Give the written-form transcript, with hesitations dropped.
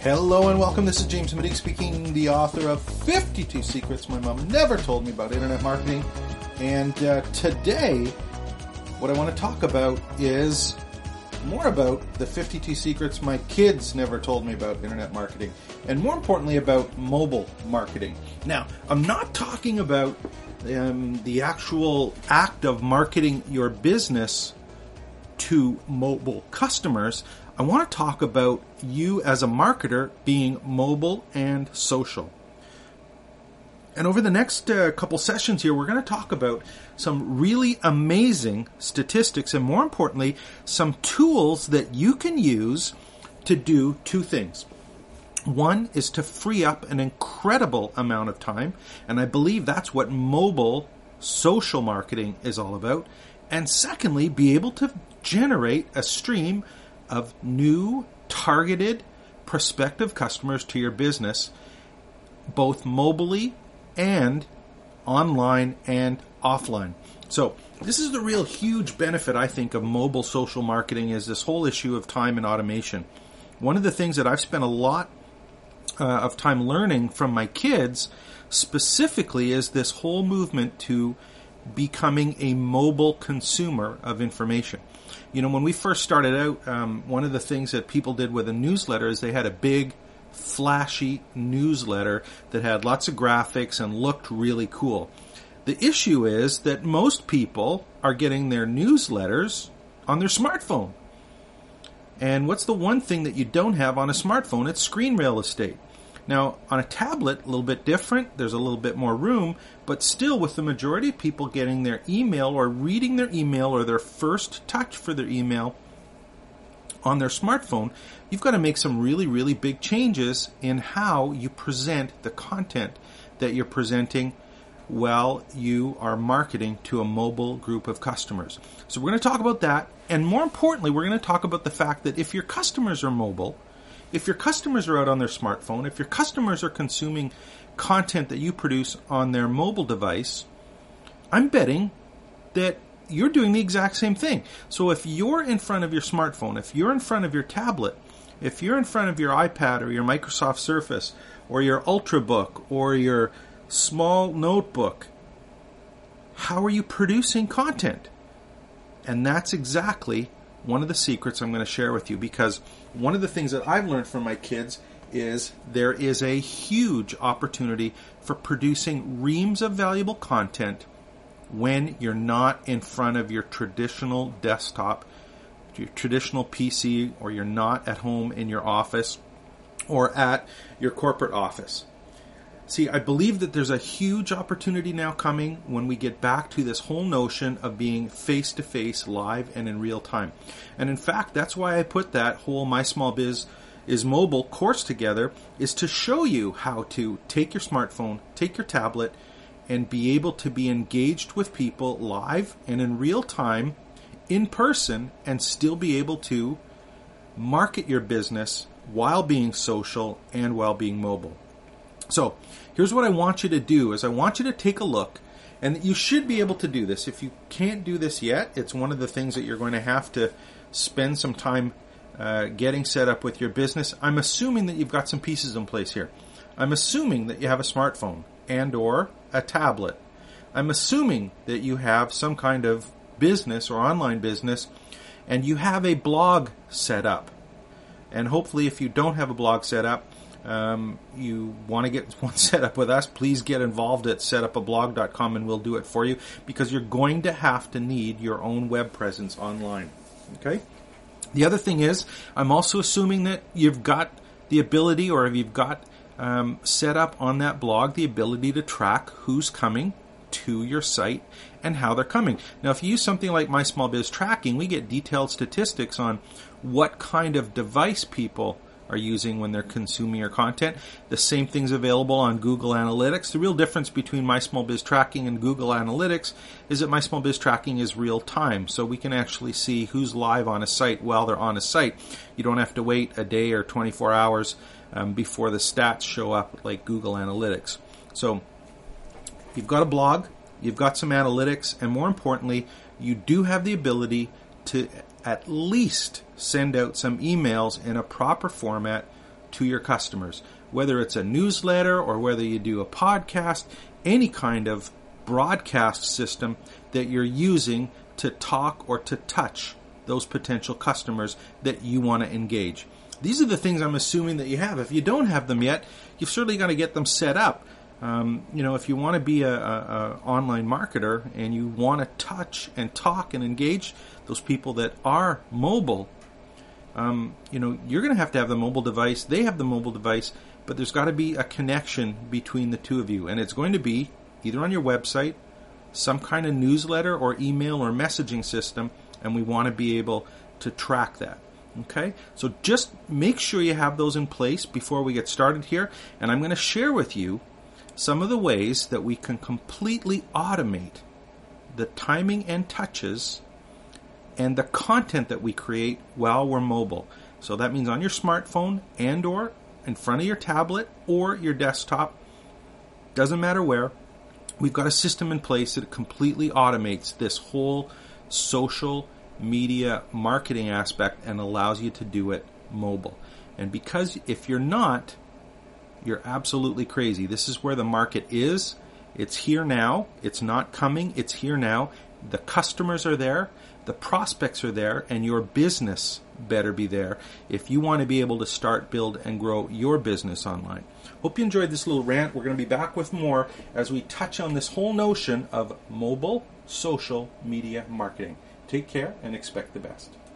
Hello and welcome. This is James Medic speaking, the author of 52 Secrets My Mom Never Told Me About Internet Marketing. And today, what I want to talk about is more about the 52 secrets my kids never told me about internet marketing. And more importantly, about mobile marketing. Now, I'm not talking about the actual act of marketing your business to mobile customers. I want to talk about you as a marketer being mobile and social. And over the next couple sessions here, we're going to talk about some really amazing statistics and, more importantly, some tools that you can use to do two things. One is to free up an incredible amount of time, and I believe that's what mobile social marketing is all about. And secondly, be able to generate a stream of new, targeted, prospective customers to your business, both mobily and online and offline. So this is the real huge benefit, I think, of mobile social marketing, is this whole issue of time and automation. One of the things that I've spent a lot of time learning from my kids specifically is this whole movement to becoming a mobile consumer of information. You know, when we first started out, one of the things that people did with a newsletter is they had a big, flashy newsletter that had lots of graphics and looked really cool. The issue is that most people are getting their newsletters on their smartphone. And what's the one thing that you don't have on a smartphone? It's screen real estate. Now, on a tablet, a little bit different. There's a little bit more room, but still with the majority of people getting their email or reading their email or their first touch for their email on their smartphone, you've got to make some really, really big changes in how you present the content that you're presenting while you are marketing to a mobile group of customers. So we're going to talk about that. And more importantly, we're going to talk about the fact that if your customers are mobile, if your customers are out on their smartphone, if your customers are consuming content that you produce on their mobile device, I'm betting that you're doing the exact same thing. So if you're in front of your smartphone, if you're in front of your tablet, if you're in front of your iPad or your Microsoft Surface or your Ultrabook or your small notebook, how are you producing content? And that's exactly one of the secrets I'm going to share with you, because one of the things that I've learned from my kids is there is a huge opportunity for producing reams of valuable content when you're not in front of your traditional desktop, your traditional PC, or you're not at home in your office or at your corporate office. See, I believe that there's a huge opportunity now coming when we get back to this whole notion of being face-to-face, live, and in real time. And in fact, that's why I put that whole My Small Biz is Mobile course together, is to show you how to take your smartphone, take your tablet, and be able to be engaged with people live and in real time, in person, and still be able to market your business while being social and while being mobile. So here's what I want you to do is I want you to take a look, and you should be able to do this. If you can't do this yet, it's one of the things that you're going to have to spend some time getting set up with your business. I'm assuming that you've got some pieces in place here. I'm assuming that you have a smartphone and or a tablet. I'm assuming that you have some kind of business or online business and you have a blog set up. And hopefully if you don't have a blog set up, you want to get one set up with us, please get involved at setupablog.com and we'll do it for you, because you're going to have to need your own web presence online. Okay? The other thing is, I'm also assuming that you've got the ability, or you've got set up on that blog the ability to track who's coming to your site and how they're coming. Now, if you use something like My Small Biz Tracking, we get detailed statistics on what kind of device people are using when they're consuming your content. The same thing's available on Google Analytics. The real difference between My Small Biz Tracking and Google Analytics is that My Small Biz Tracking is real time, so we can actually see who's live on a site while they're on a site. You don't have to wait a day or 24 hours before the stats show up like Google Analytics. So you've got a blog, you've got some analytics, and more importantly, you do have the ability to at least send out some emails in a proper format to your customers, whether it's a newsletter or whether you do a podcast, any kind of broadcast system that you're using to talk or to touch those potential customers that you want to engage. These are the things I'm assuming that you have. If you don't have them yet, you've certainly got to get them set up. If you want to be a online marketer and you want to touch and talk and engage those people that are mobile, you're going to have the mobile device. They have the mobile device, but there's got to be a connection between the two of you. And it's going to be either on your website, some kind of newsletter or email or messaging system, and we want to be able to track that. Okay? So just make sure you have those in place before we get started here. And I'm going to share with you some of the ways that we can completely automate the timing and touches and the content that we create while we're mobile. So that means on your smartphone and or in front of your tablet or your desktop, doesn't matter where, we've got a system in place that completely automates this whole social media marketing aspect and allows you to do it mobile. And because if you're not, you're absolutely crazy. This is where the market is. It's here now. It's not coming. It's here now. The customers are there. The prospects are there. And your business better be there if you want to be able to start, build, and grow your business online. Hope you enjoyed this little rant. We're going to be back with more as we touch on this whole notion of mobile social media marketing. Take care and expect the best.